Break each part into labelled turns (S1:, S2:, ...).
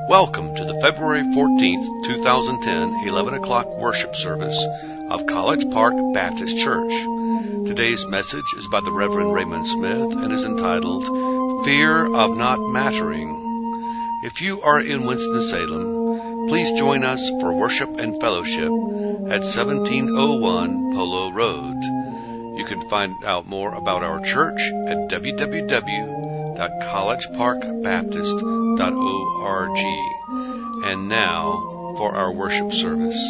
S1: Welcome to the February 14th, 2010, 11 o'clock worship service of College Park Baptist Church. Today's message is by the Reverend Raymond Smith and is entitled, Fear of Not Mattering. If you are in Winston-Salem, please join us for worship and fellowship at 1701 Polo Road. You can find out more about our church at www.collegeparkbaptist.org. And now for our worship service.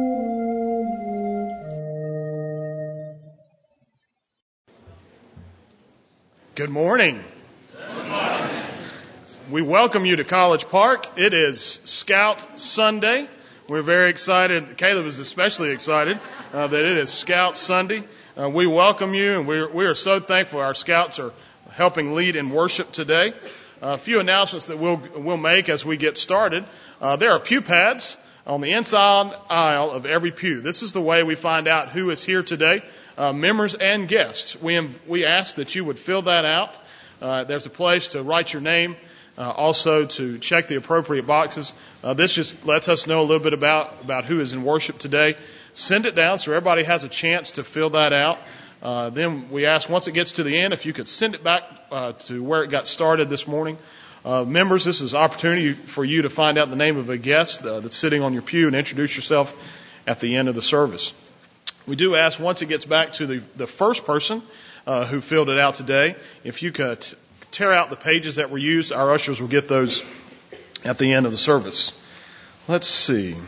S2: Good morning. We welcome you to College Park. It is Scout Sunday. We're very excited. Caleb is especially excited that it is Scout Sunday. We welcome you, and we are so thankful our Scouts are helping lead in worship today. A few announcements that we'll make as we get started. There are pew pads on the inside aisle of every pew. This is the way we find out who is here today, members and guests. We ask that you would fill that out. There's a place to write your name. Also to check the appropriate boxes. This just lets us know a little bit about who is in worship today. Send it down so everybody has a chance to fill that out. Then we ask once it gets to the end if you could send it back to where it got started this morning. Members, this is an opportunity for you to find out the name of a guest that's sitting on your pew and introduce yourself at the end of the service. We do ask once it gets back to the first person who filled it out today, if you could tear out the pages that were used. Our ushers will get those at the end of the service. Let's see.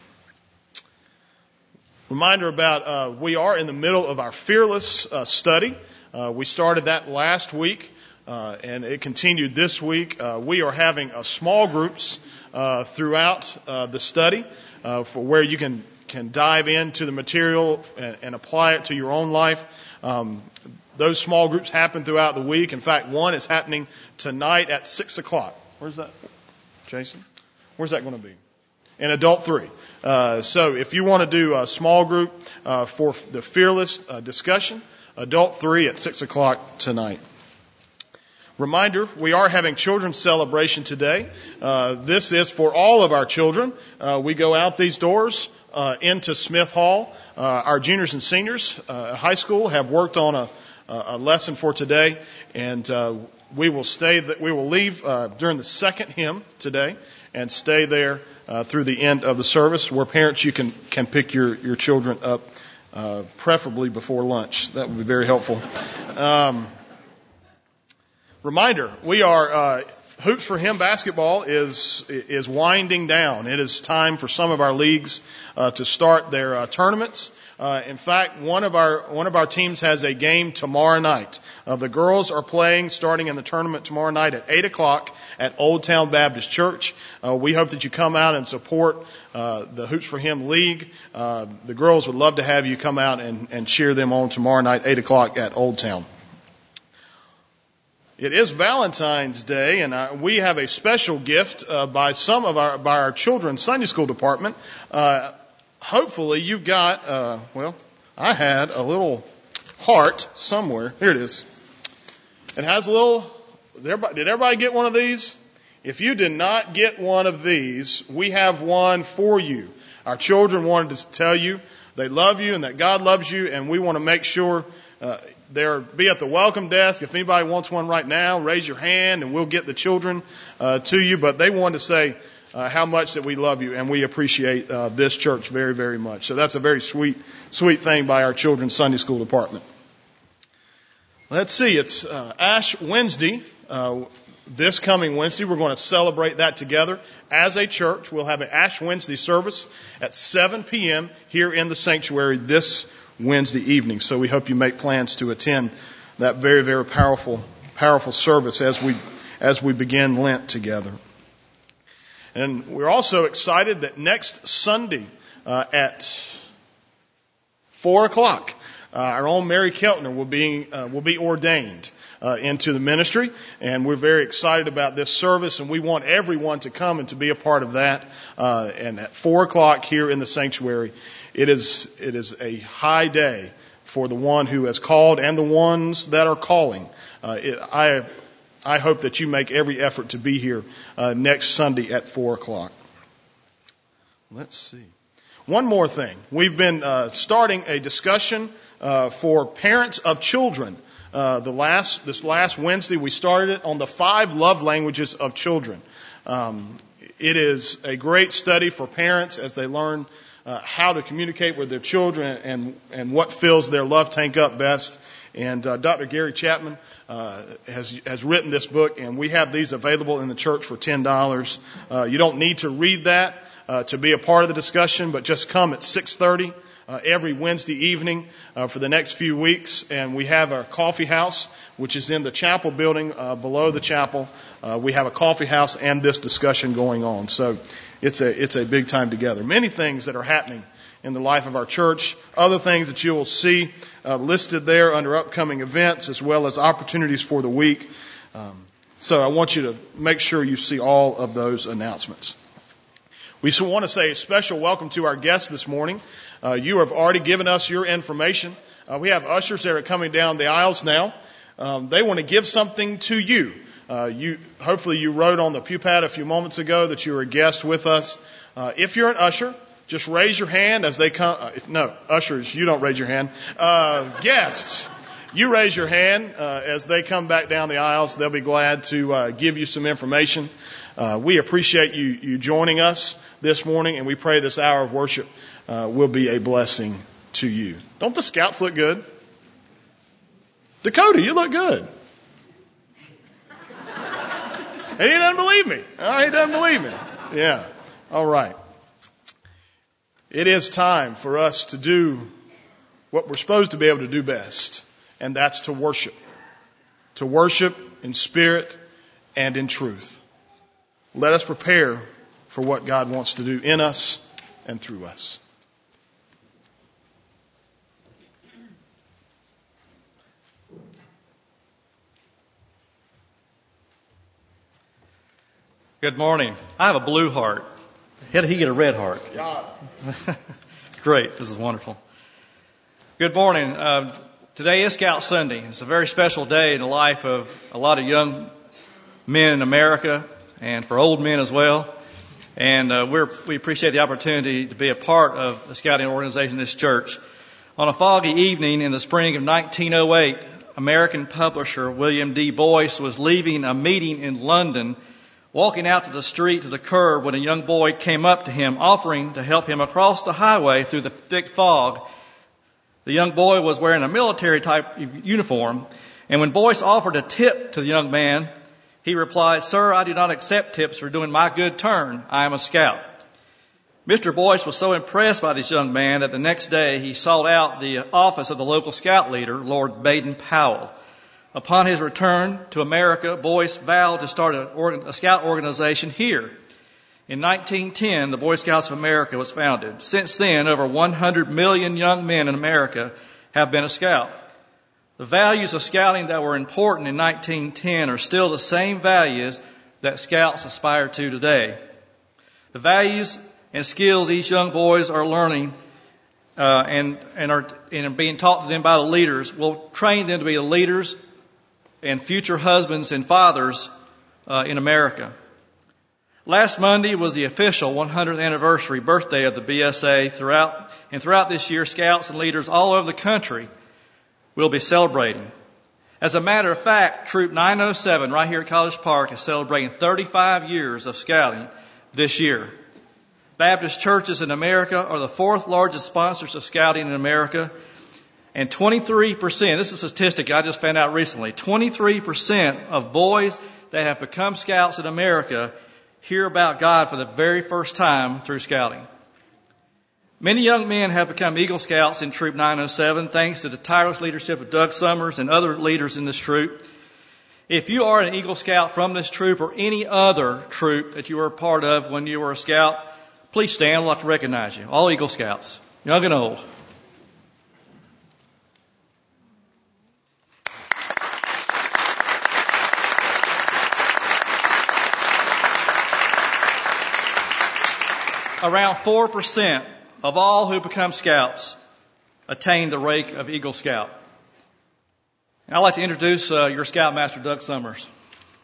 S2: Reminder about we are in the middle of our Fearless study. We started that last week, and it continued this week. We are having small groups throughout the study for where you can dive into the material and apply it to your own life. Those small groups happen throughout the week. In fact, one is happening tonight at 6 o'clock. Where's that, Jason? Where's that going to be? In Adult 3. So if you want to do a small group for the Fearless discussion, Adult 3 at 6 o'clock tonight. Reminder, we are having children's celebration today. This is for all of our children. We go out these doors into Smith Hall. Our juniors and seniors at high school have worked on a lesson for today, and we will leave during the second hymn today and stay there through the end of the service, where parents you can pick your children up preferably before lunch. That would be very helpful. Reminder, we are Hoops for Him basketball is winding down. It is time for some of our leagues to start their tournaments. In fact, one of our teams has a game tomorrow night. The girls are playing starting in the tournament tomorrow night at 8 o'clock at Old Town Baptist Church. We hope that you come out and support the Hoops for Him League. The girls would love to have you come out and cheer them on tomorrow night, 8 o'clock at Old Town. It is Valentine's Day, and we have a special gift by our children's Sunday school department. Hopefully you got, I had a little heart somewhere. Here it is. It has a little, did everybody get one of these? If you did not get one of these, we have one for you. Our children wanted to tell you they love you and that God loves you, and we want to make sure be at the welcome desk. If anybody wants one right now, raise your hand and we'll get the children to you. But they wanted to say how much that we love you and we appreciate this church very, very much. So that's a very sweet thing by our children's Sunday school department. Let's see, it's Ash Wednesday. This coming Wednesday, we're going to celebrate that together as a church. We'll have an Ash Wednesday service at 7 p.m. here in the sanctuary this Wednesday evening. So we hope you make plans to attend that very, very powerful service as we begin Lent together. And we're also excited that next Sunday at 4 o'clock, our own Mary Keltner will be ordained into the ministry, and we're very excited about this service, and we want everyone to come and to be a part of that. And at 4 o'clock here in the sanctuary, it is a high day for the one who has called and the ones that are calling. I I hope that you make every effort to be here next Sunday at 4 o'clock. Let's see. One more thing. We've been starting a discussion for parents of children. This last Wednesday, we started it on the 5 love languages of children. It is a great study for parents as they learn how to communicate with their children and what fills their love tank up best. And Dr. Gary Chapman has written this book, and we have these available in the church for $10. You don't need to read that to be a part of the discussion, but just come at 6:30 every Wednesday evening for the next few weeks. And we have our coffee house, which is in the chapel building below the chapel. We have a coffee house and this discussion going on. So it's a big time together. Many things that are happening in the life of our church, other things that you will see listed there under upcoming events, as well as opportunities for the week. So I want you to make sure you see all of those announcements. We want to say a special welcome to our guests this morning. You have already given us your information. We have ushers that are coming down the aisles now. They want to give something to you. Hopefully you wrote on the pew pad a few moments ago that you were a guest with us. If you're an usher, just raise your hand as they come. No, ushers, you don't raise your hand. Guests, you raise your hand as they come back down the aisles. They'll be glad to give you some information. We appreciate you joining us this morning, and we pray this hour of worship will be a blessing to you. Don't the scouts look good? Dakota, you look good. And he doesn't believe me. He doesn't believe me. Yeah. All right. It is time for us to do what we're supposed to be able to do best, and that's to worship. To worship in spirit and in truth. Let us prepare for what God wants to do in us and through us.
S3: Good morning. I have a blue heart. How did he get a red heart?
S2: God.
S3: Great. This is wonderful. Good morning. Today is Scout Sunday. It's a very special day in the life of a lot of young men in America and for old men as well. And we appreciate the opportunity to be a part of the scouting organization in this church. On a foggy evening in the spring of 1908, American publisher William D. Boyce was leaving a meeting in London, walking out to the street to the curb when a young boy came up to him, offering to help him across the highway through the thick fog. The young boy was wearing a military-type uniform, and when Boyce offered a tip to the young man, he replied, "Sir, I do not accept tips for doing my good turn. I am a scout." Mr. Boyce was so impressed by this young man that the next day he sought out the office of the local scout leader, Lord Baden-Powell. Upon his return to America, Boyce vowed to start a scout organization here. In 1910, the Boy Scouts of America was founded. Since then, over 100 million young men in America have been a scout. The values of scouting that were important in 1910 are still the same values that scouts aspire to today. The values and skills these young boys are learning and are being taught to them by the leaders will train them to be the leaders and future husbands and fathers in America. Last Monday was the official 100th anniversary birthday of the BSA. Throughout this year, scouts and leaders all over the country will be celebrating. As a matter of fact, Troop 907 right here at College Park is celebrating 35 years of scouting this year. Baptist churches in America are the 4th largest sponsors of scouting in America. And 23%, this is a statistic I just found out recently, 23% of boys that have become scouts in America hear about God for the very first time through scouting. Many young men have become Eagle Scouts in Troop 907 thanks to the tireless leadership of Doug Summers and other leaders in this troop. If you are an Eagle Scout from this troop or any other troop that you were a part of when you were a scout, please stand. I'd like to recognize you. All Eagle Scouts, young and old. Around 4% of all who become scouts attain the rank of Eagle Scout. And I'd like to introduce your Scoutmaster, Doug Summers.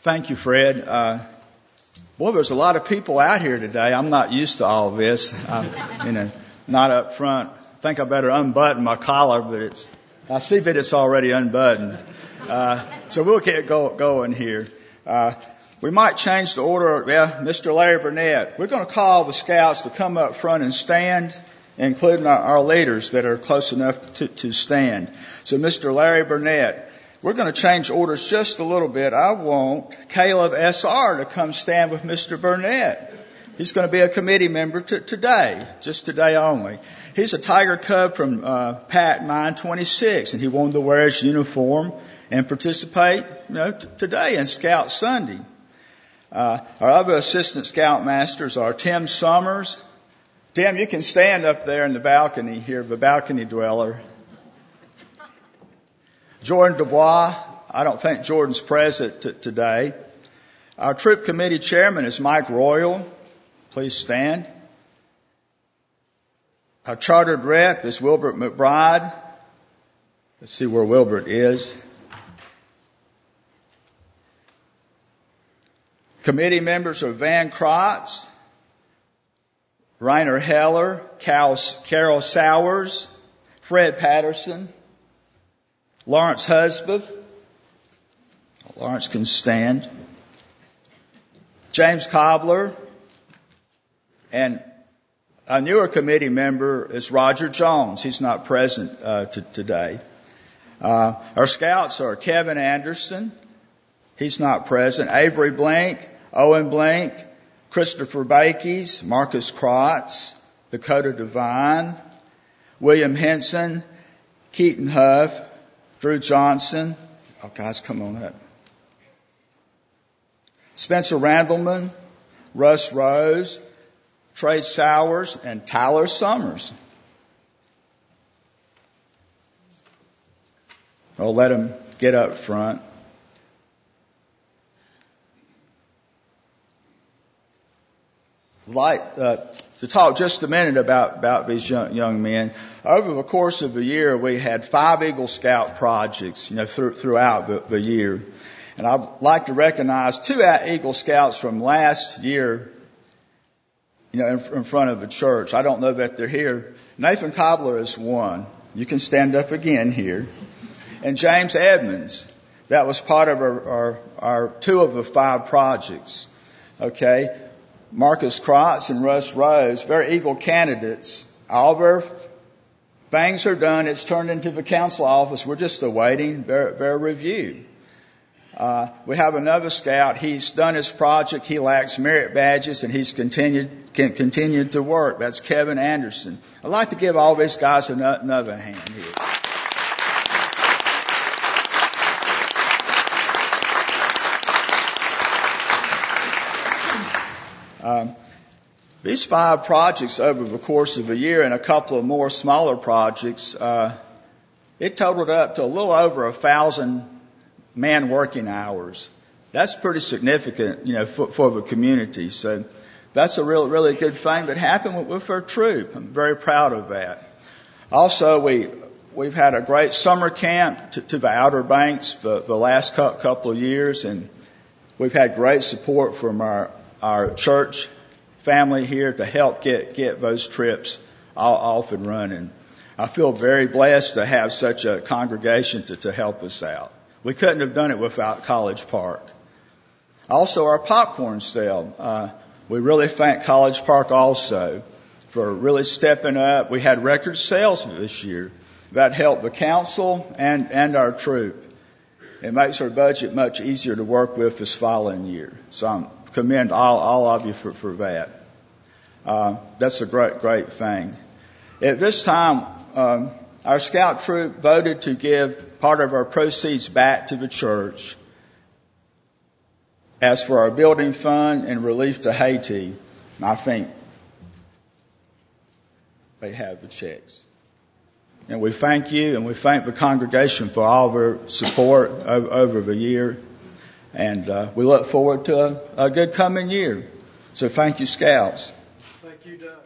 S4: Thank you, Fred. Boy, there's a lot of people out here today. I'm not used to all this. Not up front. I think I better unbutton my collar, but I see that it's already unbuttoned. So we'll get going here. We might change the order. Yeah, Mr. Larry Burnett. We're going to call the scouts to come up front and stand, including our leaders that are close enough to stand. So Mr. Larry Burnett. We're going to change orders just a little bit. I want Caleb S.R. to come stand with Mr. Burnett. He's going to be a committee member today, just today only. He's a Tiger Cub from Pat 926, and he wanted to wear his uniform and participate, today in Scout Sunday. Our other assistant scoutmasters are Tim Summers. Tim, you can stand up there in the balcony here, the balcony dweller. Jordan Dubois. I don't think Jordan's present today. Our troop committee chairman is Mike Royal. Please stand. Our chartered rep is Wilbert McBride. Let's see where Wilbert is. Committee members are Van Krotz, Rainer Heller, Carol Sowers, Fred Patterson, Lawrence Husband. Lawrence can stand. James Cobbler. And a newer committee member is Roger Jones. He's not present today. Our scouts are Kevin Anderson. He's not present. Avery Blank, Owen Blank, Christopher Bakes, Marcus Krotz, Dakota Devine, William Henson, Keaton Huff, Drew Johnson. Oh, guys, come on up. Spencer Randleman, Russ Rose, Trey Sowers, and Tyler Summers. I'll let them get up front. I'd like to talk just a minute about these young men. Over the course of the year, we had 5 Eagle Scout projects, throughout the year. And I'd like to recognize 2 Eagle Scouts from last year, in front of the church. I don't know that they're here. Nathan Cobbler is one. You can stand up again here. And James Edmonds. That was part of our 2 of the 5 projects. Okay. Marcus Krotz and Russ Rose, they're Eagle candidates. All their things are done. It's turned into the council office. We're just awaiting their review. We have another scout. He's done his project. He lacks merit badges, and he's continued to work. That's Kevin Anderson. I'd like to give all these guys another hand here. These 5 projects over the course of a year and a couple of more smaller projects, it totaled up to a little over 1,000 man working hours. That's pretty significant, for the community. So that's a really good thing that happened with our troop. I'm very proud of that. Also, we've had a great summer camp to the Outer Banks the last couple of years, and we've had great support from our church family here to help get those trips all off and running. I feel very blessed to have such a congregation to help us out. We couldn't have done it without College Park. Also, our popcorn sale. We really thank College Park also for really stepping up. We had record sales this year. That helped the council and our troop. It makes our budget much easier to work with this following year. So I commend all of you for that. That's a great thing. At this time, our scout troop voted to give part of our proceeds back to the church. As for our building fund and relief to Haiti, I think they have the checks. And we thank you, and we thank the congregation for all of their support over the year. And we look forward to a good coming year. So thank you, Scouts.
S2: Thank you, Doug.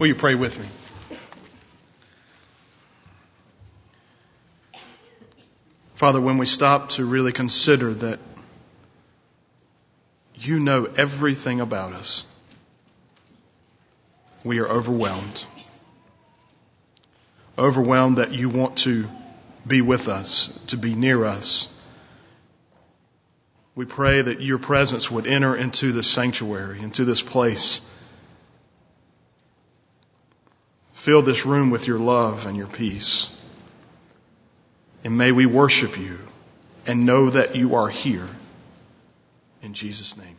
S2: Will you pray with me? Father, when we stop to really consider that you know everything about us, we are overwhelmed. Overwhelmed that you want to be with us, to be near us. We pray that your presence would enter into this sanctuary, into this place. Fill this room with your love and your peace. And may we worship you and know that you are here. In Jesus' name,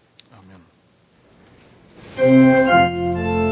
S2: amen.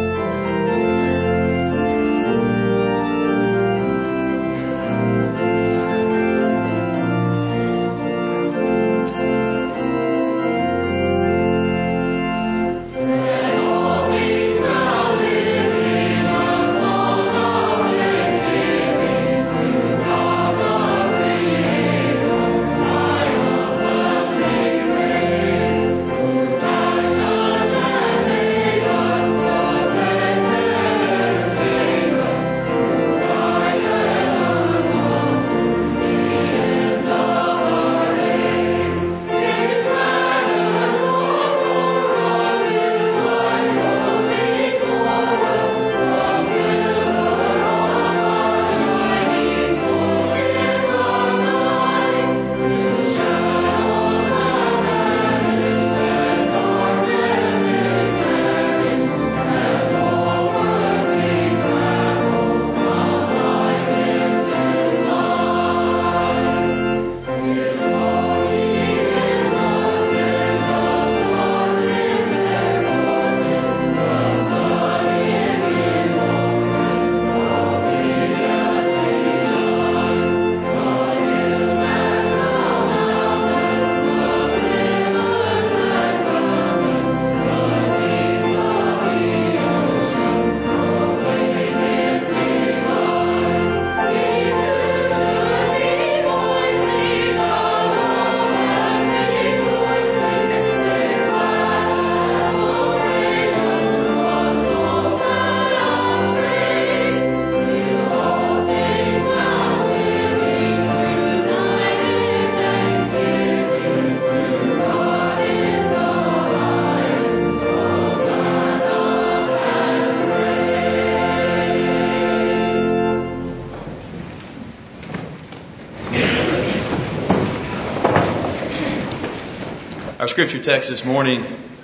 S5: Our scripture text this morning,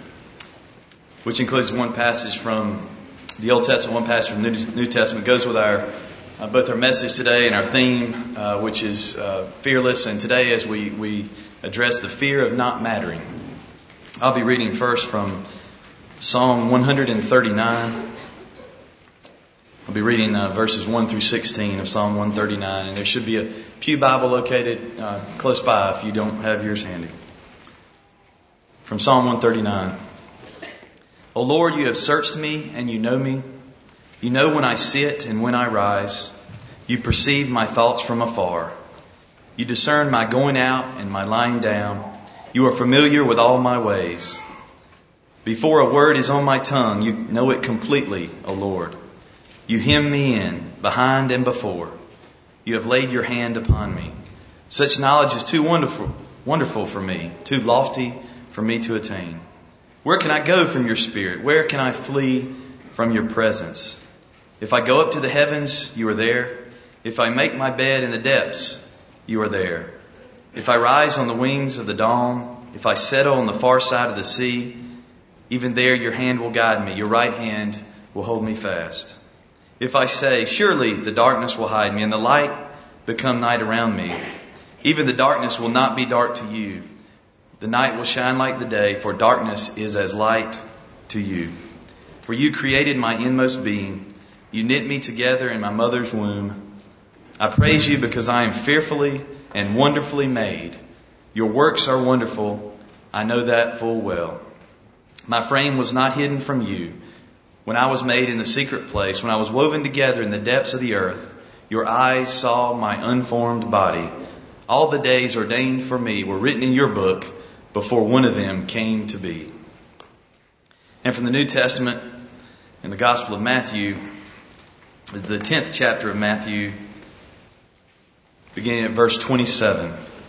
S5: which includes one passage from the Old Testament, one passage from the New Testament, goes with our both our message today and our theme, which is fearless. And today, as we address the fear of not mattering, I'll be reading first from Psalm 139. I'll be reading verses 1 through 16 of Psalm 139, and there should be a pew Bible located close by if you don't have yours handy. From Psalm 139. O Lord, you have searched me and you know me. You know when I sit and when I rise. You perceive my thoughts from afar. You discern my going out and my lying down. You are familiar with all my ways. Before a word is on my tongue, you know it completely, O Lord. You hem me in, behind and before. You have laid your hand upon me. Such knowledge is too wonderful for me, too lofty for me to attain. Where can I go from your spirit? Where can I flee from your presence? If I go up to the heavens, you are there. If I make my bed in the depths, you are there. If I rise on the wings of the dawn, if I settle on the far side of the sea, even there your hand will guide me. Your right hand will hold me fast. If I say, surely the darkness will hide me and the light become night around me, even the darkness will not be dark to you. The night will shine like the day, for darkness is as light to you. For you created my inmost being. You knit me together in my mother's womb. I praise you because I am fearfully and wonderfully made. Your works are wonderful. I know that full well. My frame was not hidden from you. When I was made in the secret place, when I was woven together in the depths of the earth, your eyes saw my unformed body. All the days ordained for me were written in your book before one of them came to be. And from the New Testament, in the Gospel of Matthew, the 10th chapter of Matthew, beginning at verse 27.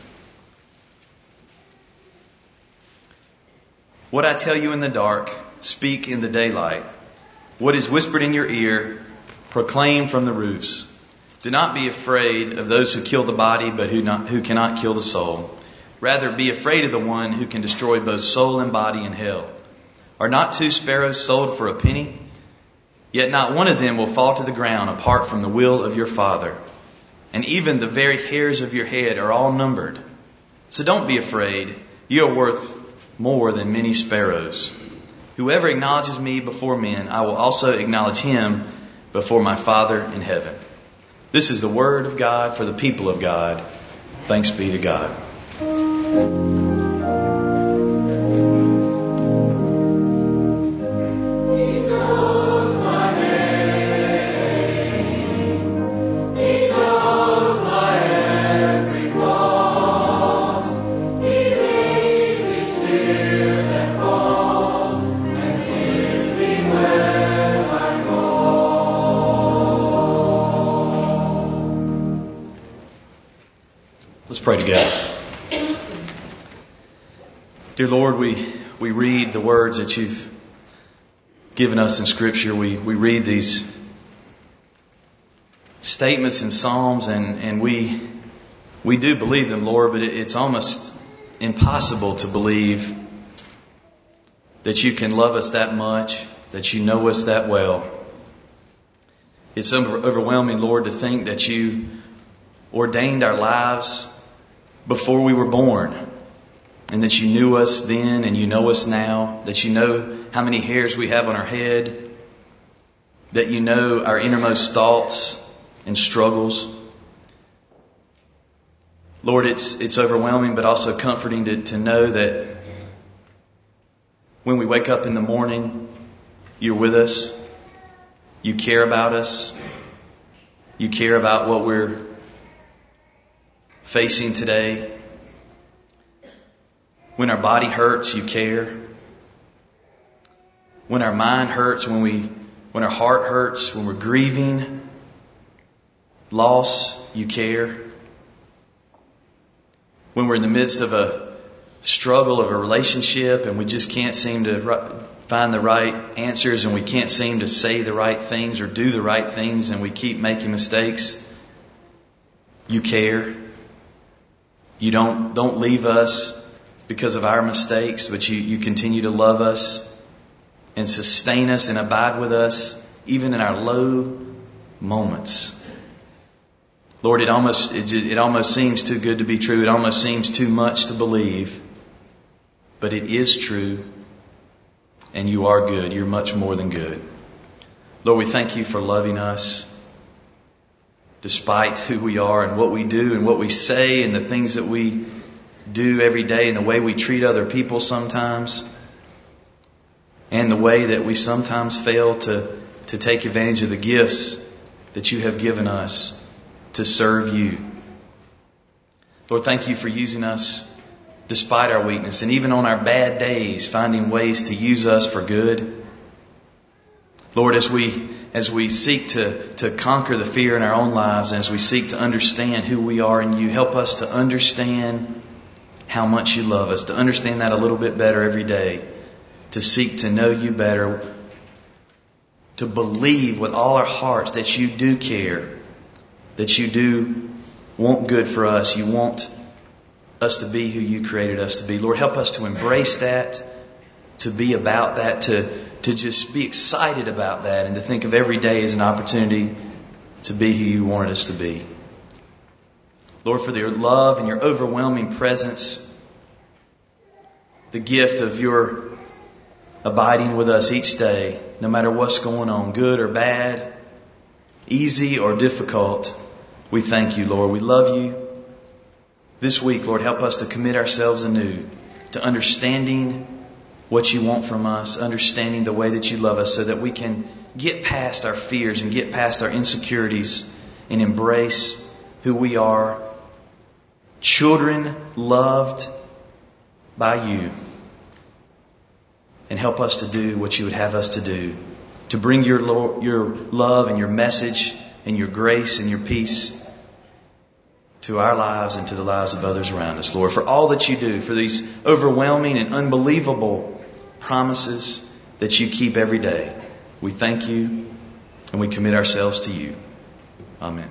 S5: What I tell you in the dark, speak in the daylight. What is whispered in your ear, proclaim from the roofs. Do not be afraid of those who kill the body, but who cannot kill the soul. Rather, be afraid of the one who can destroy both soul and body in hell. Are not 2 sparrows sold for a penny? Yet not one of them will fall to the ground apart from the will of your Father. And even the very hairs of your head are all numbered. So don't be afraid. You are worth more than many sparrows. Whoever acknowledges me before men, I will also acknowledge him before my Father in heaven. This is the word of God for the people of God. Thanks be to God. Let's pray together. Dear Lord, we read the words that you've given us in Scripture. We read these statements in Psalms and we do believe them, Lord, but it's almost impossible to believe that you can love us that much, that you know us that well. It's overwhelming, Lord, to think that you ordained our lives before we were born, and that you knew us then and you know us now, that you know how many hairs we have on our head, that you know our innermost thoughts and struggles. Lord, it's overwhelming but also comforting to know that when we wake up in the morning, you're with us, you care about us, you care about what we're facing today. When our body hurts, you care. When our mind hurts, when our heart hurts, when we're grieving loss, you care. When we're in the midst of a struggle of a relationship and we just can't seem to find the right answers and we can't seem to say the right things or do the right things and we keep making mistakes, you care. You don't leave us because of our mistakes, but you continue to love us and sustain us and abide with us, even in our low moments. Lord, it almost seems too good to be true. It almost seems too much to believe, but it is true, and you are good. You're much more than good. Lord, we thank you for loving us despite who we are and what we do and what we say and the things that we do every day and the way we treat other people sometimes and the way that we sometimes fail to take advantage of the gifts that you have given us to serve you. Lord, thank you for using us despite our weakness and even on our bad days, finding ways to use us for good. Lord, as we seek to conquer the fear in our own lives, as we seek to understand who we are in you, help us to understand how much you love us, to understand that a little bit better every day, to seek to know you better, to believe with all our hearts that you do care, that you do want good for us. You want us to be who you created us to be. Lord, help us to embrace that, to be about that, to just be excited about that and to think of every day as an opportunity to be who you wanted us to be. Lord, for your love and your overwhelming presence, the gift of your abiding with us each day, no matter what's going on, good or bad, easy or difficult, we thank you, Lord. We love you. This week, Lord, help us to commit ourselves anew to understanding what you want from us, understanding the way that you love us so that we can get past our fears and get past our insecurities and embrace who we are, children loved by you, and help us to do what you would have us to do. to bring your love and your message and your grace and your peace to our lives and to the lives of others around us, Lord, for all that you do, for these overwhelming and unbelievable promises that you keep every day. We thank you and we commit ourselves to you. Amen.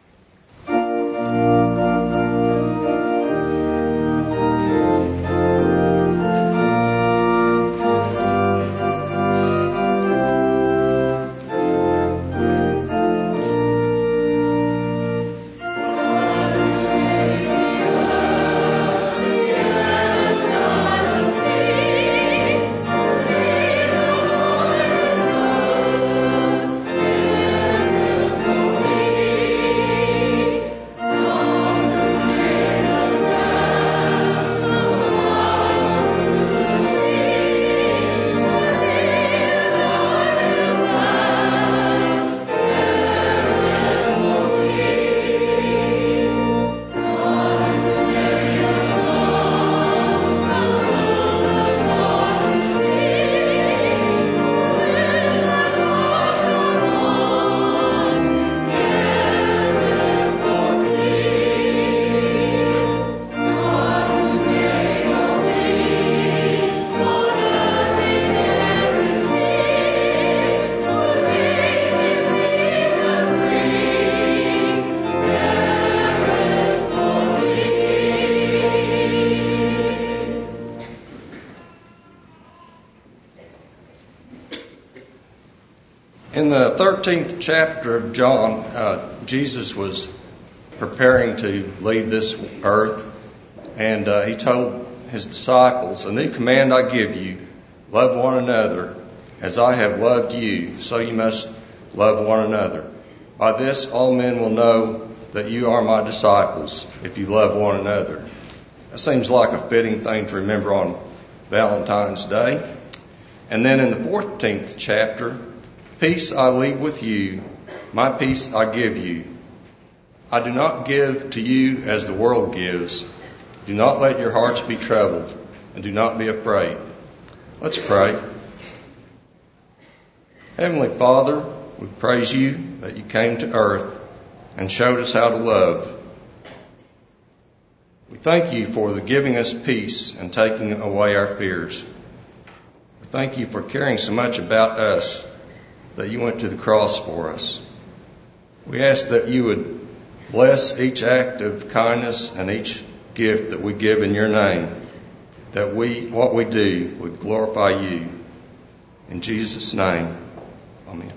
S6: In the 13th chapter of John, Jesus was preparing to leave this earth, and he told his disciples, "A new command I give you, love one another. As I have loved you, so you must love one another. By this all men will know that you are my disciples, if you love one another." That seems like a fitting thing to remember on Valentine's Day. And then in the 14th chapter, "Peace I leave with you, my peace I give you. I do not give to you as the world gives. Do not let your hearts be troubled, and do not be afraid." Let's pray. Heavenly Father, we praise you that you came to earth and showed us how to love. We thank you for the giving us peace and taking away our fears. We thank you for caring so much about us that you went to the cross for us. We ask that you would bless each act of kindness and each gift that we give in your name, that what we do would glorify you. In Jesus' name, amen.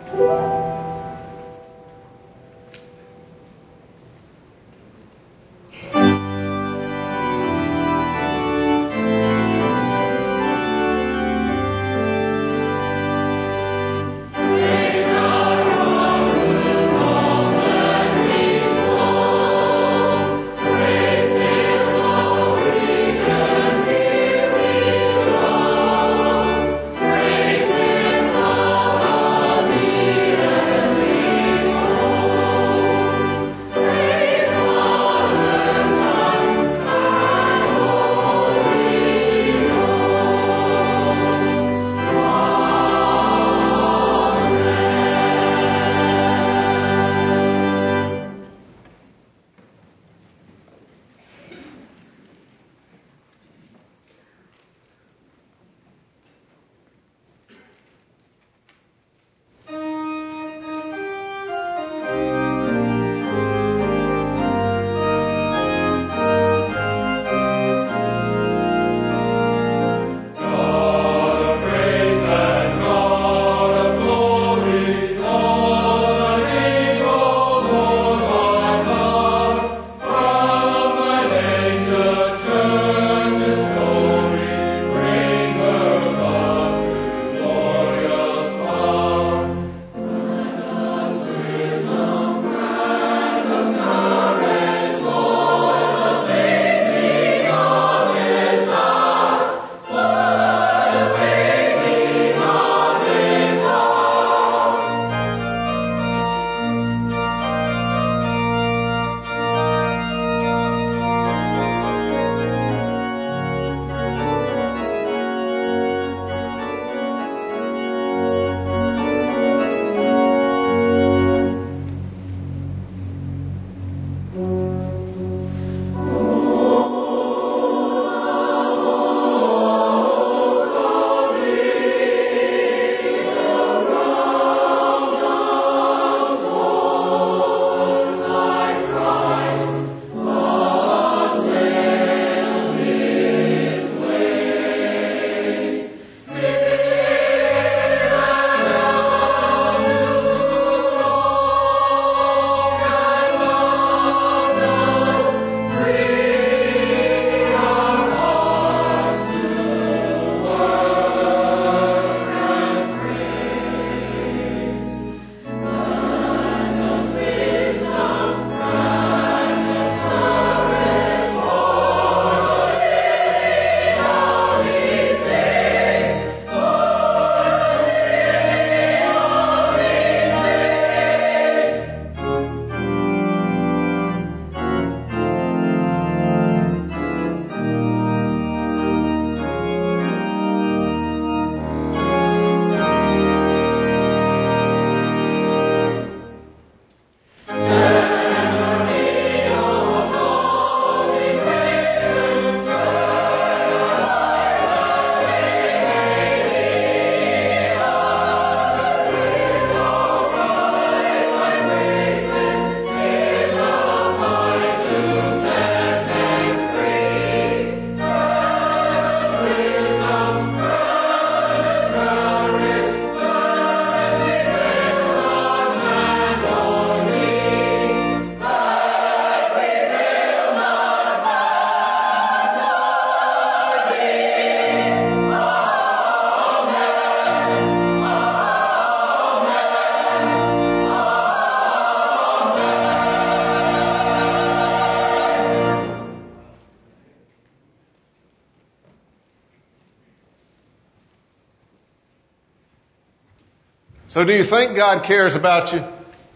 S7: So do you think God cares about you? Do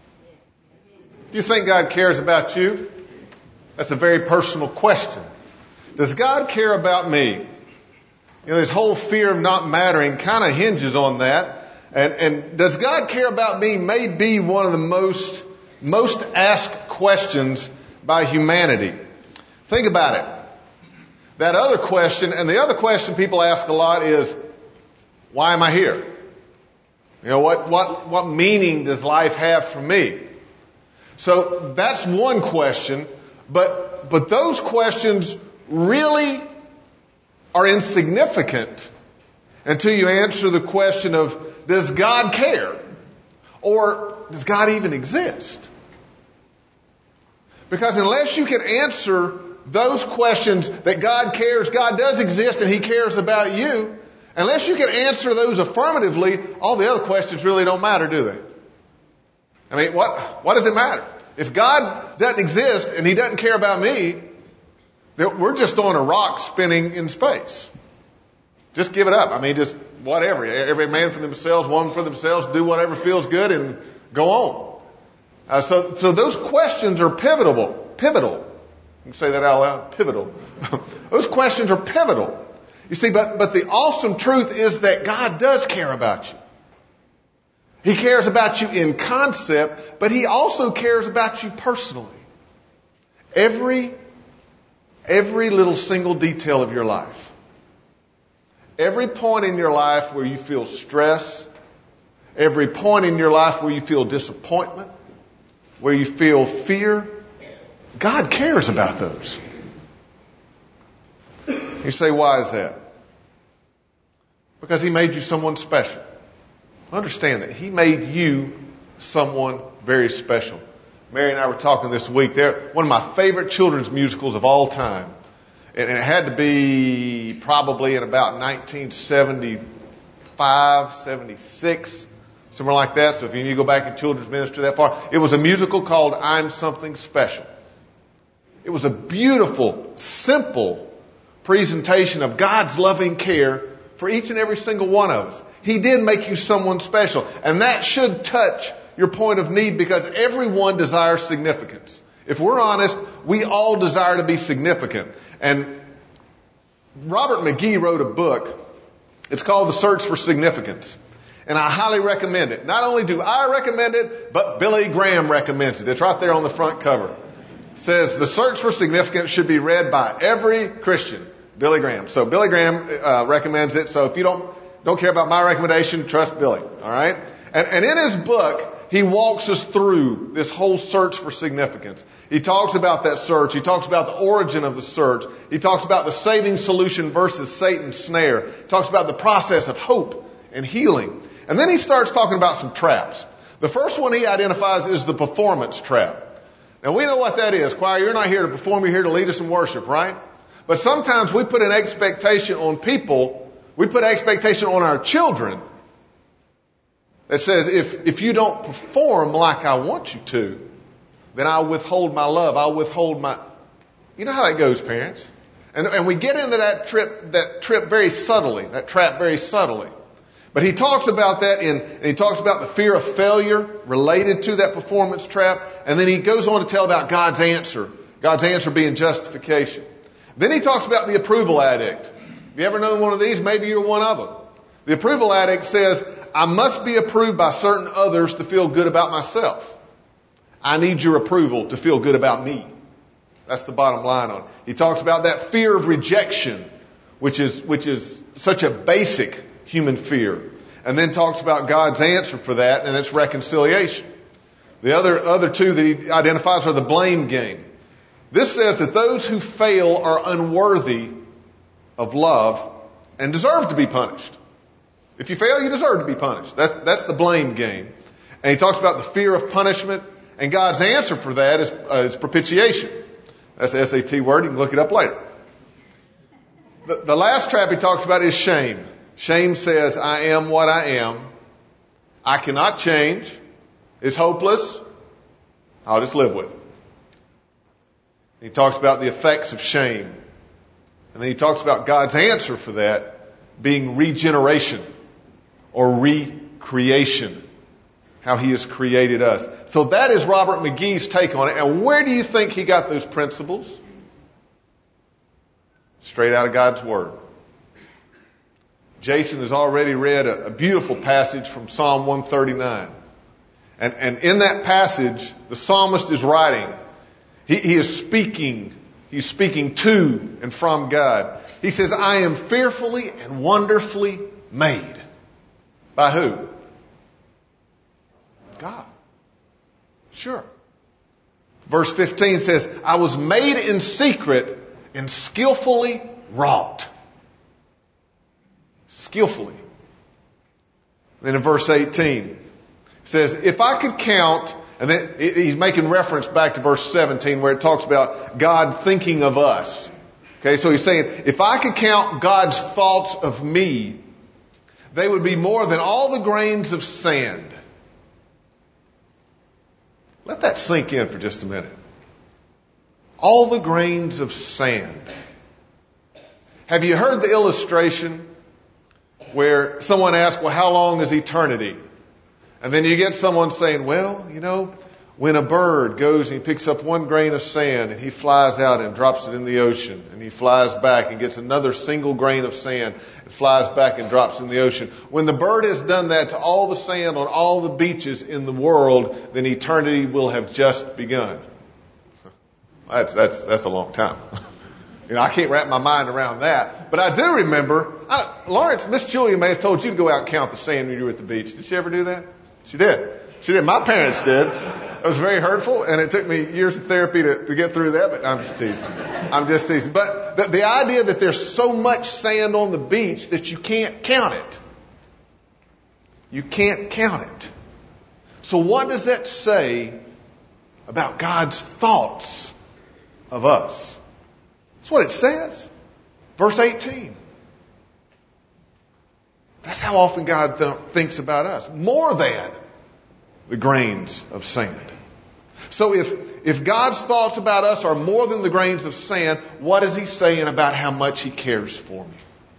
S7: you think God cares about you? That's a very personal question. Does God care about me? You know, this whole fear of not mattering kind of hinges on that. And does God care about me may be one of the most asked questions by humanity. Think about it. That other question, and the other question people ask a lot is, why am I here? You know, what meaning does life have for me? So that's one question, but those questions really are insignificant until you answer the question of, does God care? Or does God even exist? Because unless you can answer those questions that God cares, God does exist and He cares about you, unless you can answer those affirmatively, all the other questions really don't matter, do they? I mean, what does it matter? If God doesn't exist and He doesn't care about me, then we're just on a rock spinning in space. Just give it up. I mean, just whatever. Every man for themselves, woman for themselves, do whatever feels good and go on. So those questions are pivotal. You can say that out loud. Pivotal. Those questions are pivotal. You see, but the awesome truth is that God does care about you. He cares about you in concept, but He also cares about you personally. Every little single detail of your life. Every point in your life where you feel stress, every point in your life where you feel disappointment, where you feel fear, God cares about those. You say, why is that? Because He made you someone special. Understand that. He made you someone very special. Mary and I were talking this week. They're one of my favorite children's musicals of all time. And it had to be probably in about 1975, 76, somewhere like that. So if you go back in children's ministry that far, it was a musical called I'm Something Special. It was a beautiful, simple presentation of God's loving care for each and every single one of us. He did make you someone special. And that should touch your point of need because everyone desires significance. If we're honest, we all desire to be significant. And Robert McGee wrote a book. It's called The Search for Significance. And I highly recommend it. Not only do I recommend it, but Billy Graham recommends it. It's right there on the front cover. It says, The Search for Significance should be read by every Christian. Billy Graham. So Billy Graham recommends it. So if you don't care about my recommendation, trust Billy. All right? And in his book, he walks us through this whole search for significance. He talks about that search. He talks about the origin of the search. He talks about the saving solution versus Satan's snare. He talks about the process of hope and healing. And then he starts talking about some traps. The first one he identifies is the performance trap. Now we know what that is. Choir, you're not here to perform. You're here to lead us in worship, right? But sometimes we put an expectation on people. We put expectation on our children that says, if you don't perform like I want you to, then I'll withhold my love. I'll withhold my... You know how that goes, parents. And we get into that trap very subtly. But he talks about that and he talks about the fear of failure related to that performance trap. And then he goes on to tell about God's answer. God's answer being justification. Then he talks about the approval addict. Have you ever known one of these? Maybe you're one of them. The approval addict says, I must be approved by certain others to feel good about myself. I need your approval to feel good about me. That's the bottom line on it. He talks about that fear of rejection, which is such a basic human fear. And then talks about God's answer for that, and it's reconciliation. The other two that he identifies are the blame game. This says that those who fail are unworthy of love and deserve to be punished. If you fail, you deserve to be punished. That's the blame game. And he talks about the fear of punishment, and God's answer for that is propitiation. That's the SAT word. You can look it up later. The last trap he talks about is shame. Shame says, I am what I am. I cannot change. It's hopeless. I'll just live with it. He talks about the effects of shame. And then he talks about God's answer for that being regeneration or recreation. How He has created us. So that is Robert McGee's take on it. And where do you think he got those principles? Straight out of God's Word. Jason has already read a beautiful passage from Psalm 139. And in that passage, the psalmist is writing. He is speaking. He's speaking to and from God. He says, I am fearfully and wonderfully made. By who? God. Sure. Verse 15 says, I was made in secret and skillfully wrought. Skillfully. Then in verse 18, It says, if I could count, and then he's making reference back to verse 17 where it talks about God thinking of us. Okay, so he's saying, if I could count God's thoughts of me, they would be more than all the grains of sand. Let that sink in for just a minute. All the grains of sand. Have you heard the illustration where someone asks, well, how long is eternity? And then you get someone saying, well, you know, when a bird goes and he picks up one grain of sand and he flies out and drops it in the ocean, and he flies back and gets another single grain of sand and flies back and drops in the ocean. When the bird has done that to all the sand on all the beaches in the world, then eternity will have just begun. That's a long time. You know, I can't wrap my mind around that. But I do remember, Lawrence, Miss Julia may have told you to go out and count the sand when you were at the beach. Did she ever do that? She did. She did. My parents did. It was very hurtful, and it took me years of therapy to get through that, but I'm just teasing. But the idea that there's so much sand on the beach that you can't count it. You can't count it. So what does that say about God's thoughts of us? That's what it says. Verse 18. That's how often God thinks about us. More than the grains of sand. So if God's thoughts about us are more than the grains of sand, what is He saying about how much He cares for me?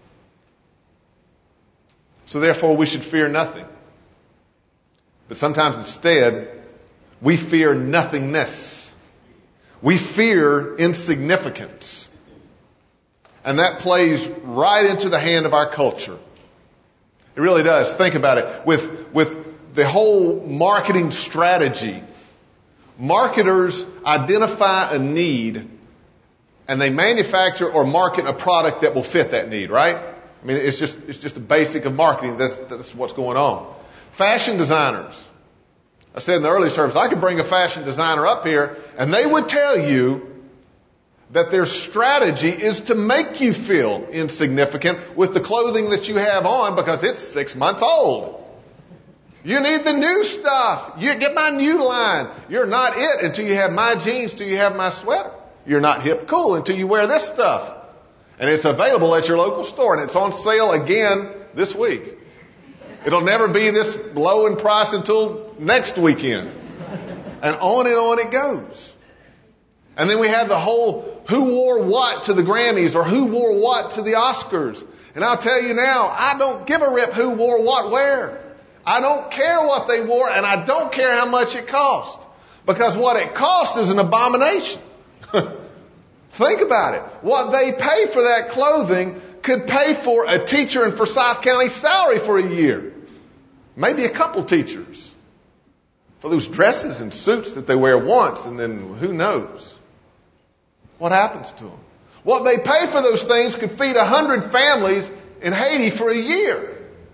S7: So therefore we should fear nothing. But sometimes instead, we fear nothingness. We fear insignificance. And that plays right into the hand of our culture. It really does. Think about it. With the whole marketing strategy, marketers identify a need and they manufacture or market a product that will fit that need, right? I mean, it's just the basic of marketing. That's what's going on. Fashion designers. I said in the early service, I could bring a fashion designer up here and they would tell you that their strategy is to make you feel insignificant with the clothing that you have on because it's 6 months old. You need the new stuff. You get my new line. You're not it until you have my jeans, till you have my sweater. You're not hip cool until you wear this stuff. And it's available at your local store and it's on sale again this week. It'll never be this low in price until next weekend. And on it goes. And then we have the whole who wore what to the Grammys or who wore what to the Oscars. And I'll tell you now, I don't give a rip who wore what where. I don't care what they wore and I don't care how much it cost. Because what it cost is an abomination. Think about it. What they pay for that clothing could pay for a teacher in Forsyth County's salary for a year. Maybe a couple teachers. For those dresses and suits that they wear once and then who knows what happens to them. What they pay for those things could feed 100 families in Haiti for a year.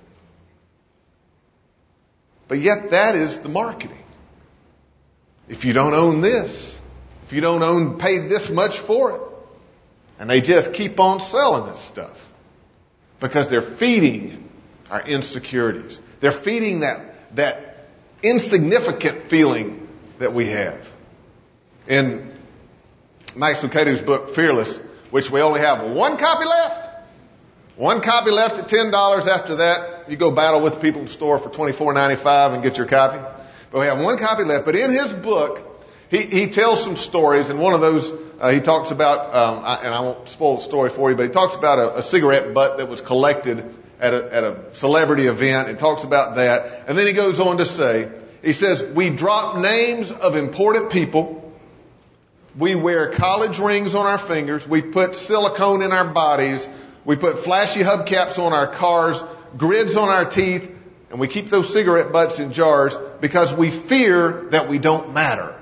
S7: But yet that is the marketing. If you don't own this, if you don't pay this much for it, and they just keep on selling this stuff because they're feeding our insecurities. They're feeding that insignificant feeling that we have. In Max Lucado's book, Fearless, which we only have one copy left. One copy left at $10. After that, you go battle with the people in the store for $24.95 and get your copy. But we have one copy left. But in his book, he tells some stories, and one of those he talks about, and I won't spoil the story for you, but he talks about a cigarette butt that was collected at a celebrity event, and talks about that. And then he goes on to say, he says, we drop names of important people. We wear college rings on our fingers. We put silicone in our bodies. We put flashy hubcaps on our cars, grids on our teeth, and we keep those cigarette butts in jars because we fear that we don't matter.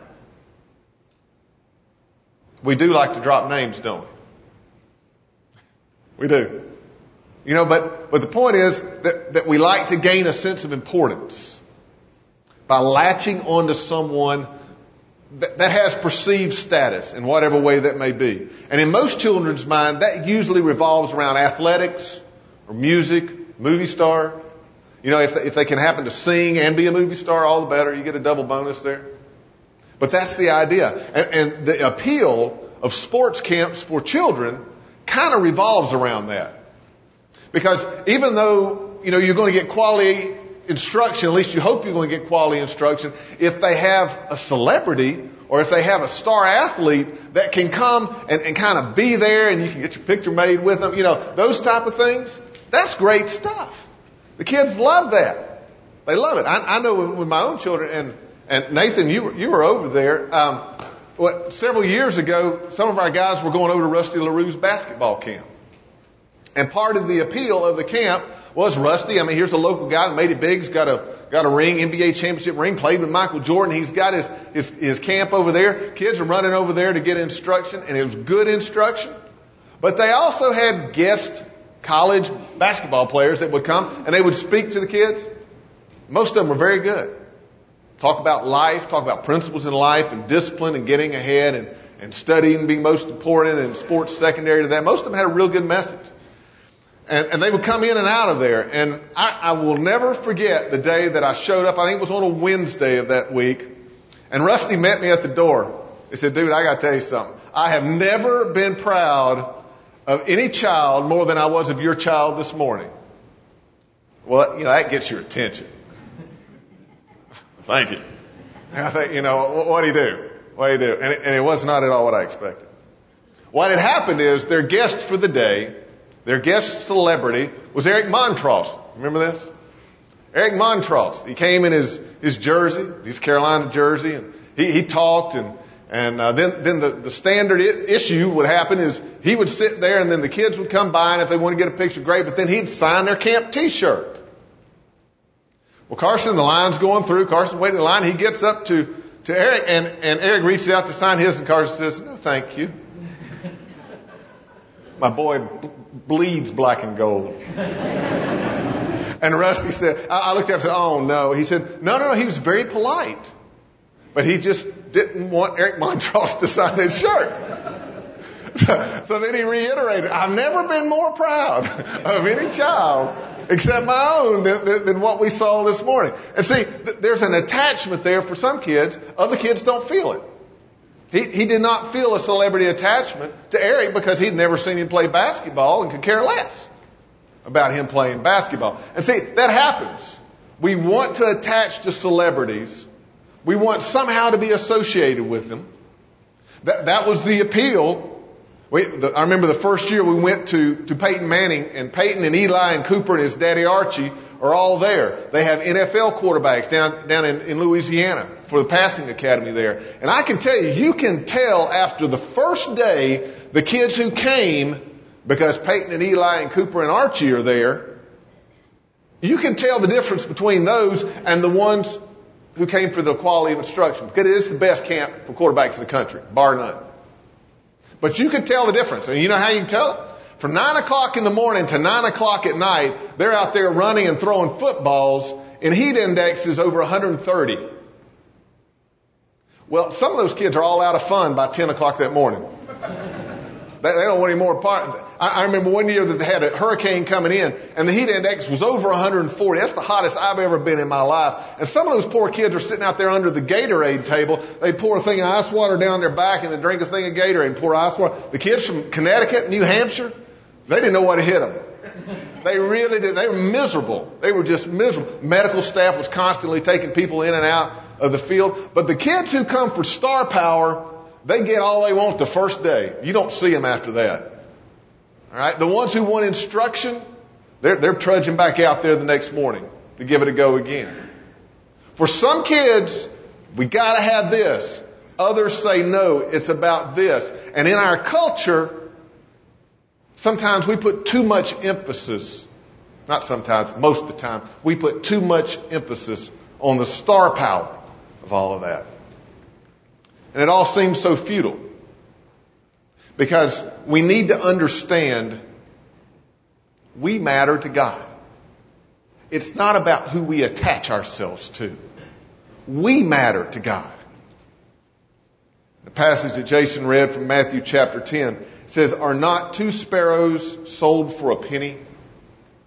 S7: We do like to drop names, don't we? We do. You know, but the point is that we like to gain a sense of importance by latching onto someone that has perceived status in whatever way that may be. And in most children's mind, that usually revolves around athletics or music, movie star. You know, if they can happen to sing and be a movie star, all the better. You get a double bonus there. But that's the idea. And the appeal of sports camps for children kind of revolves around that. Because even though, you know, you're going to get quality instruction, at least you hope you're going to get quality instruction, if they have a celebrity or if they have a star athlete that can come and kind of be there and you can get your picture made with them, you know, those type of things, that's great stuff. The kids love that. They love it. I know with my own children, and Nathan, you were over there. Several years ago, some of our guys were going over to Rusty LaRue's basketball camp. And part of the appeal of the camp was Rusty. I mean, here's a local guy that made it big. He's got a ring, NBA championship ring, played with Michael Jordan. He's got his camp over there. Kids are running over there to get instruction, and it was good instruction. But they also had guest college basketball players that would come, and they would speak to the kids. Most of them were very good. Talk about life, talk about principles in life and discipline and getting ahead and studying being most important and sports secondary to that. Most of them had a real good message. And they would come in and out of there. And I will never forget the day that I showed up. I think it was on a Wednesday of that week. And Rusty met me at the door. He said, dude, I got to tell you something. I have never been proud of any child more than I was of your child this morning. Well, you know, that gets your attention. Thank you. And I think, you know, what do you do? What do you do? And it was not at all what I expected. What had happened is their guest for the day, their guest celebrity, was Eric Montross. Remember this? Eric Montross. He came in his jersey, his Carolina jersey, and he talked, and then the standard issue would happen is he would sit there, and then the kids would come by, and if they want to get a picture, great, but then he'd sign their camp T-shirt. Well, Carson, the line's going through. Carson's waiting in line. He gets up to Eric, and Eric reaches out to sign his, and Carson says, no, thank you. My boy bleeds black and gold. And Rusty said, I looked at him and said, oh, no. He said, no, he was very polite. But he just didn't want Eric Montross to sign his shirt. So then he reiterated, I've never been more proud of any child except my own than what we saw this morning. And see, there's an attachment there for some kids. Other kids don't feel it. He did not feel a celebrity attachment to Eric because he'd never seen him play basketball and could care less about him playing basketball. And see, that happens. We want to attach to celebrities. We want somehow to be associated with them. That was the appeal. I remember the first year we went to Peyton Manning, and Peyton and Eli and Cooper and his daddy Archie are all there. They have NFL quarterbacks down in Louisiana for the passing academy there. And I can tell you can tell after the first day, the kids who came, because Peyton and Eli and Cooper and Archie are there, you can tell the difference between those and the ones who came for the quality of instruction. Because it is the best camp for quarterbacks in the country, bar none. But you can tell the difference. And you know how you can tell it? From 9 o'clock in the morning to 9 o'clock at night, they're out there running and throwing footballs in heat indexes over 130. Well, some of those kids are all out of fun by 10 o'clock that morning. They don't want any more part. I remember one year that they had a hurricane coming in, and the heat index was over 140. That's the hottest I've ever been in my life. And some of those poor kids are sitting out there under the Gatorade table. They pour a thing of ice water down their back, and they drink a thing of Gatorade and pour ice water. The kids from Connecticut, New Hampshire, they didn't know what hit them. They really did. They were miserable. They were just miserable. Medical staff was constantly taking people in and out of the field. But the kids who come for star power, they get all they want the first day. You don't see them after that. All right. The ones who want instruction, they're trudging back out there the next morning to give it a go again. For some kids, we got to have this. Others say no, it's about this. And in our culture, sometimes we put too much emphasis. Not sometimes, most of the time, we put too much emphasis on the star power of all of that. And it all seems so futile. Because we need to understand we matter to God. It's not about who we attach ourselves to. We matter to God. The passage that Jason read from Matthew chapter 10 says, are not 2 sparrows sold for a penny?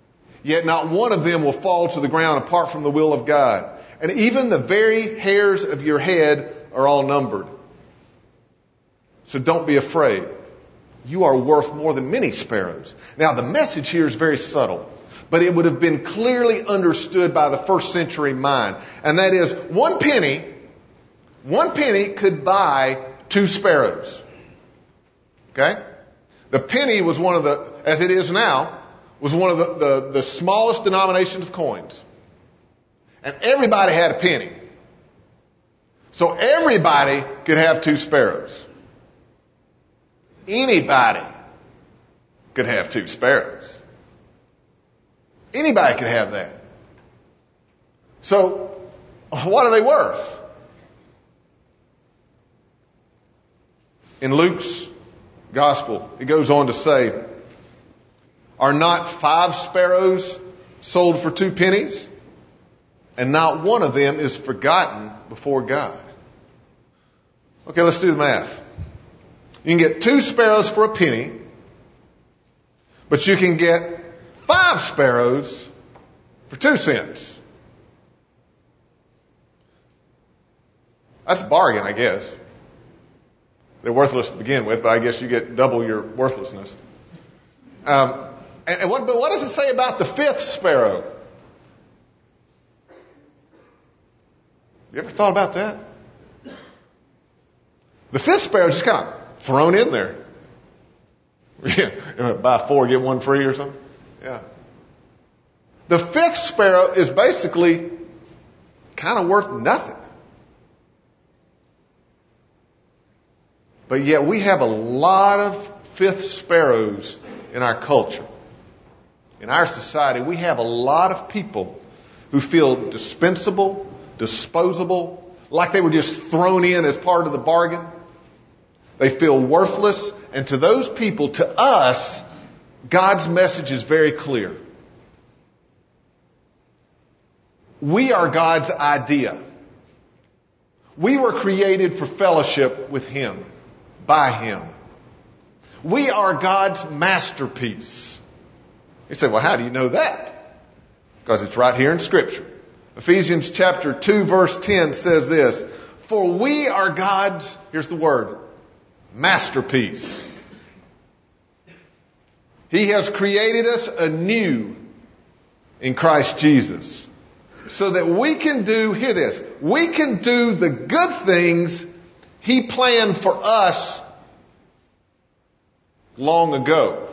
S7: yet not one of them will fall to the ground apart from the will of God. And even the very hairs of your head are all numbered. So don't be afraid. You are worth more than many sparrows. Now, the message here is very subtle, but it would have been clearly understood by the first century mind. And that is, one penny could buy 2 sparrows. Okay? The penny was one of the, as it is now, was one of the smallest denominations of coins. And everybody had a penny. So everybody could have 2 sparrows. Anybody could have 2 sparrows. Anybody could have that. So, what are they worth? In Luke's gospel, it goes on to say, are not 5 sparrows sold for 2 pennies? And not one of them is forgotten before God. Okay, let's do the math. You can get 2 sparrows for a penny, but you can get 5 sparrows for 2 cents. That's a bargain, I guess. They're worthless to begin with, but I guess you get double your worthlessness. But what does it say about the 5th sparrow? You ever thought about that? The 5th sparrow is just kind of thrown in there. Yeah, buy 4, get 1 free or something. Yeah. The 5th sparrow is basically kind of worth nothing. But yet we have a lot of 5th sparrows in our culture. In our society, we have a lot of people who feel dispensable, disposable, like they were just thrown in as part of the bargain. They feel worthless. And to those people, to us, God's message is very clear. We are God's idea. We were created for fellowship with Him, by Him. We are God's masterpiece. You say, well, how do you know that? Because it's right here in Scripture. Ephesians chapter 2 verse 10 says this, for we are God's, here's the word, masterpiece. He has created us anew in Christ Jesus so that we can do, hear this, we can do the good things He planned for us long ago.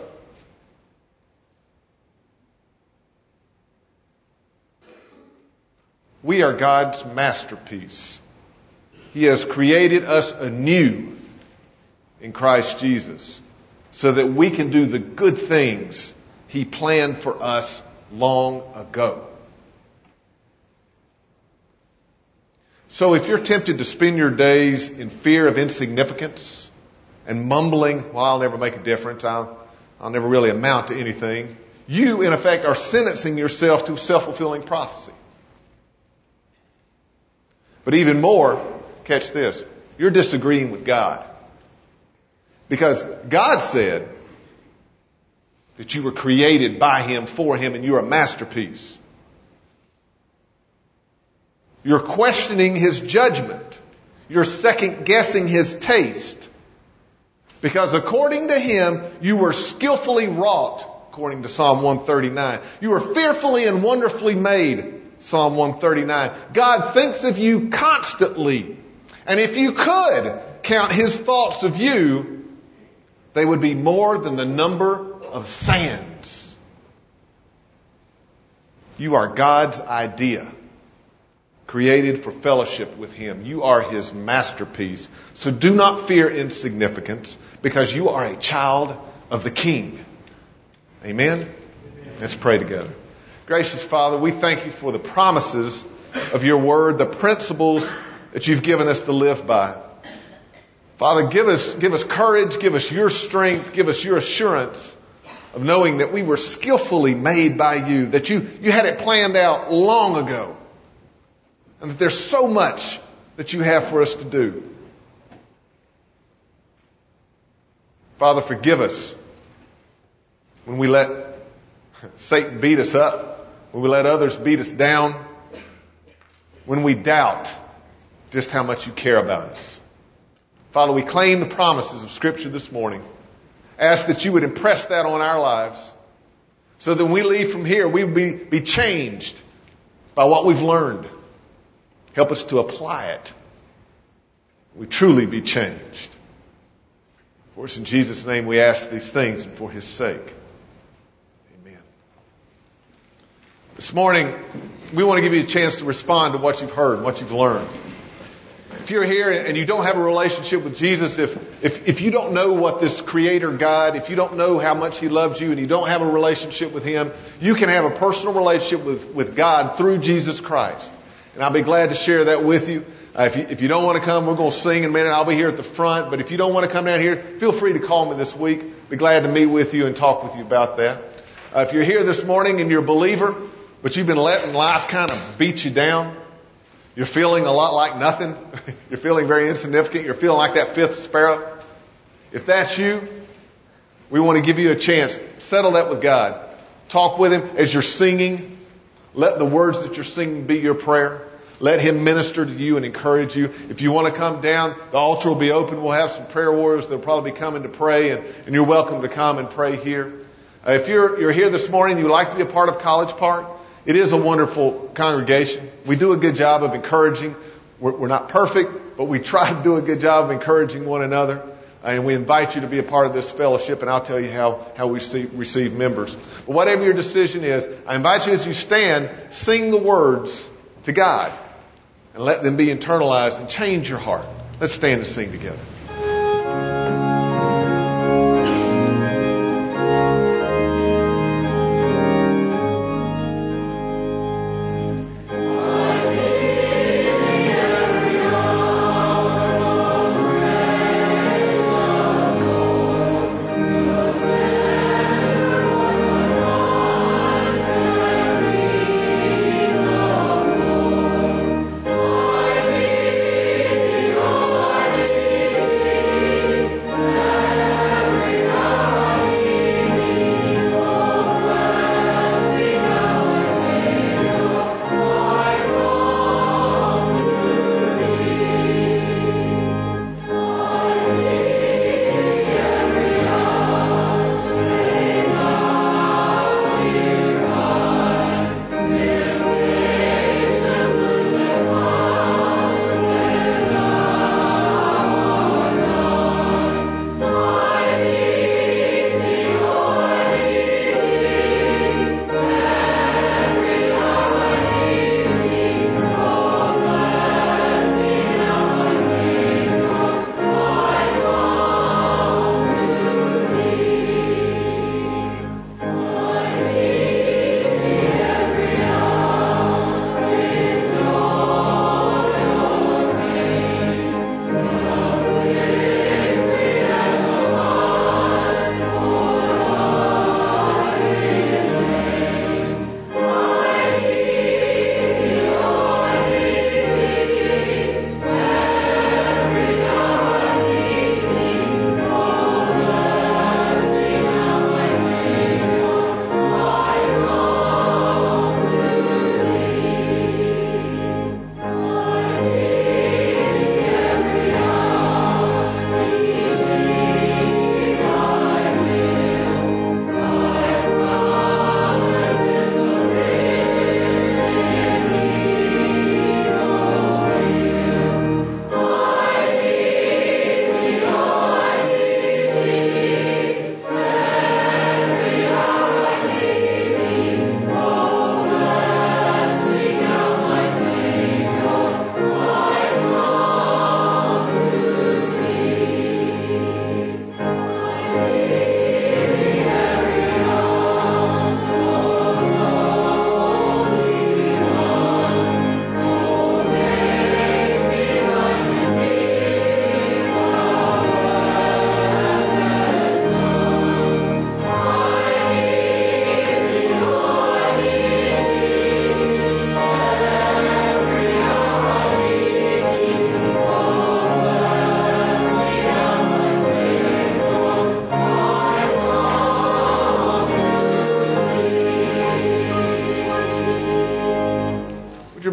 S7: We are God's masterpiece. He has created us anew in Christ Jesus so that we can do the good things He planned for us long ago. So if you're tempted to spend your days in fear of insignificance and mumbling, well, I'll never make a difference, I'll never really amount to anything, you, in effect, are sentencing yourself to self-fulfilling prophecy. But even more, catch this, you're disagreeing with God. Because God said that you were created by Him, for Him, and you're a masterpiece. You're questioning His judgment. You're second guessing His taste. Because according to Him, you were skillfully wrought, according to Psalm 139. You were fearfully and wonderfully made, Psalm 139. God thinks of you constantly. And if you could count His thoughts of you, they would be more than the number of sands. You are God's idea, created for fellowship with Him. You are His masterpiece. So do not fear insignificance, because you are a child of the King. Amen? Let's pray together. Gracious Father, we thank You for the promises of Your Word, the principles that You've given us to live by. Father, give us courage, give us Your strength, give us Your assurance of knowing that we were skillfully made by You, that you had it planned out long ago, and that there's so much that You have for us to do. Father, forgive us when we let Satan beat us up, when we let others beat us down, when we doubt just how much you care about us. Father, we claim the promises of Scripture this morning. Ask that you would impress that on our lives so that when we leave from here, we would be changed by what we've learned. Help us to apply it. We truly be changed. For us in Jesus' name we ask these things and for His sake. Amen. This morning, we want to give you a chance to respond to what you've heard, what you've learned. If you're here and you don't have a relationship with Jesus, if you don't know what this Creator God, if you don't know how much He loves you and you don't have a relationship with Him, you can have a personal relationship with God through Jesus Christ. And I'll be glad to share that with you. If you don't want to come, we're going to sing in a minute. I'll be here at the front. But if you don't want to come down here, feel free to call me this week. Be glad to meet with you and talk with you about that. If you're here this morning and you're a believer, but you've been letting life kind of beat you down, you're feeling a lot like nothing. You're feeling very insignificant. You're feeling like that fifth sparrow. If that's you, we want to give you a chance. Settle that with God. Talk with Him as you're singing. Let the words that you're singing be your prayer. Let Him minister to you and encourage you. If you want to come down, the altar will be open. We'll have some prayer warriors that will probably be coming to pray, and you're welcome to come and pray here. If you're here this morning and you'd like to be a part of College Park, it is a wonderful congregation. We do a good job of encouraging. We're not perfect, but we try to do a good job of encouraging one another. And we invite you to be a part of this fellowship, and I'll tell you how we receive members. But whatever your decision is, I invite you as you stand, sing the words to God and let them be internalized and change your heart. Let's stand and sing together.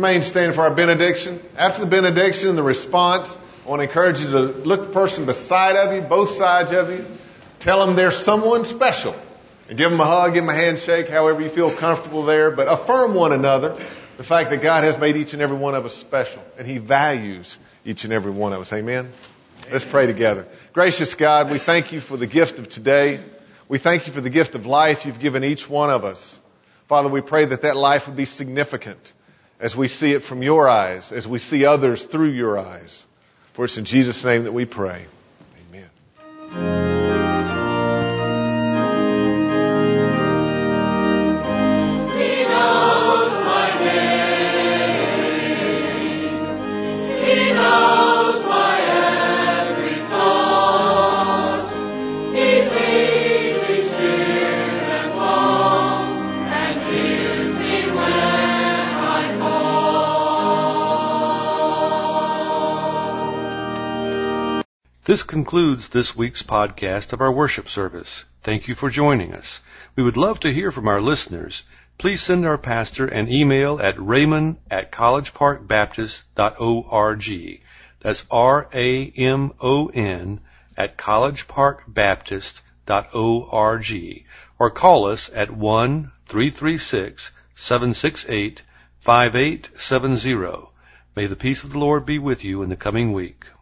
S7: remain standing for our benediction. After the benediction and the response, I want to encourage you to look at the person beside of you, both sides of you. Tell them they're someone special. And give them a hug, give them a handshake, however you feel comfortable there. But affirm one another the fact that God has made each and every one of us special. And He values each and every one of us. Amen? Let's pray together. Gracious God, we thank You for the gift of today. We thank You for the gift of life You've given each one of us. Father, we pray that that life would be significant as we see it from Your eyes, as we see others through Your eyes. For it's in Jesus' name that we pray. Amen.
S1: This concludes this week's podcast of our worship service. Thank you for joining us. We would love to hear from our listeners. Please send our pastor an email at raymond@collegeparkbaptist.org. That's RAMON @collegeparkbaptist.org. Or call us at 1-336-768-5870. May the peace of the Lord be with you in the coming week.